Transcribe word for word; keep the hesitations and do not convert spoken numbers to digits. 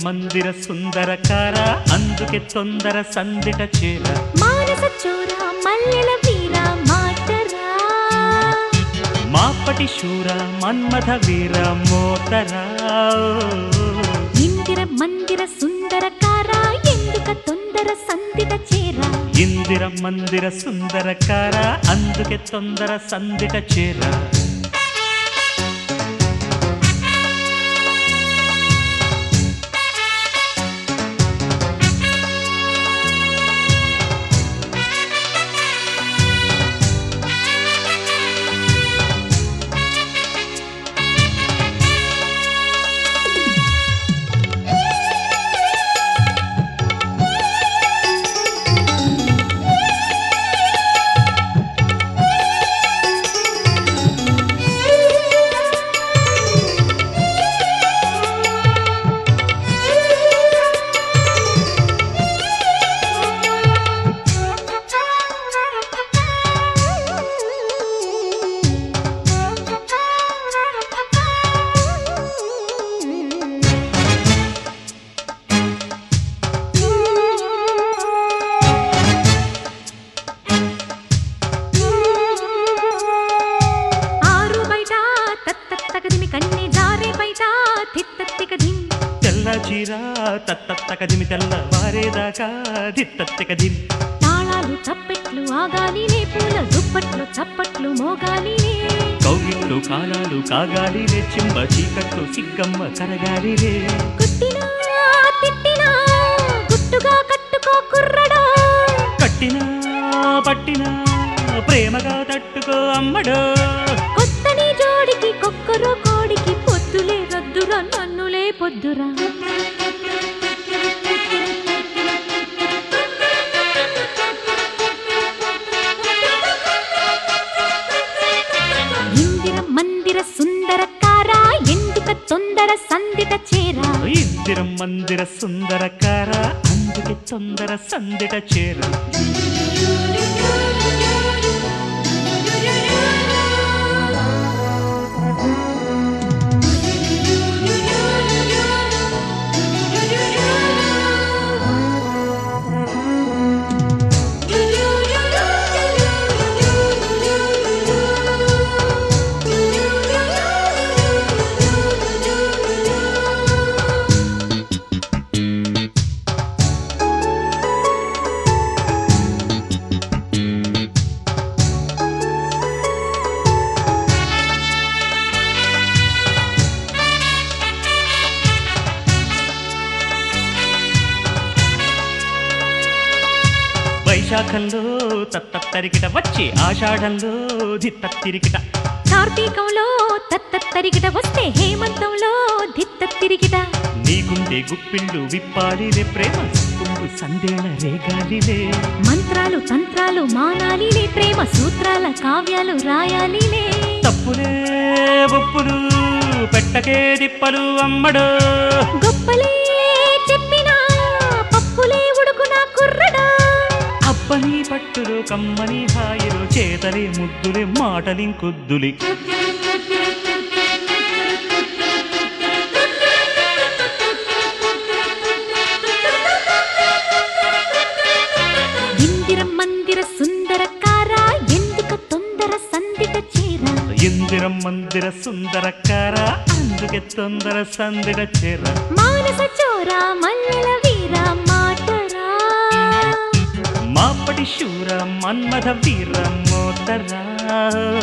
మందిర సుందరకార అందుకే తొందర సందిట చేర మానస చోర మల్లెల వీర మాటరా మాపటి శూర మన్మథ వీర మోతరా ఇందిర మందిర సుందరకార ఎందుక తొందర సందిట చేర ఇందిర మందిర సుందరకార అందుకే తొందర సందిట చేర తెల్ల చీర తత్తక్కదిమి తెల్ల వారేదాకా దిత్తక్కదిమి తాళాలు చప్పెట్లు ఆగాలినే పూల దుప్పట్లు చప్పట్లు మోగాలినే కౌగిళ్ళు కాలాలు కాగాలినే చింబ చీకట్లు సిగ్గమ్మ కరగాలినే కుట్టినా తిట్టినా గుట్టుగా కట్టుకో కుర్రడా కట్టినా పట్టినా ప్రేమగా తట్టుకో అమ్మడో కొత్తని జోడికి కొక్కరో కోడికి పొద్దులే రద్దురా నన్నులే పొద్దురా ఇందిర మందిర సుందరకార ఎందుక తొందర సందిట చేర ఇందిర మందిర సుందరకార అందుకే తొందర సందిట చేర వైశాఖంలో తత్తరికిట వచ్చి ఆషాఢంలో దిత్తరికిట కార్తీకంలో తత్తరికిట వస్తే హేమంతంలో దిత్తరికిట నీకుండే గుప్పిళ్ళు విప్పాలినే ప్రేమ కుండు సందేళ రేగాలినే మంత్రాలు తంత్రాలు మానాలినే ప్రేమ సూత్రాల కావ్యాలు రాయాలినే తప్పులే ఒప్పులు పెట్టకే దిప్పలు అమ్మడు గొప్పలే చెప్పినా పప్పులే ఉడుకునా కుర్రడా అబ్బని పట్టులు కమ్మని హాయిలు చేతలే ముద్దులే మాటలింకొద్దులి ఇందిర మందిర సుందరకార ఎందుక తొందర సందిట చేర ఇందిర మందిర సుందరకార అందుకే తొందర సందిట చేర మానస చోర మల్లెల వీర మాటరా మాపటి శూర మన్మథ వీర మోతరా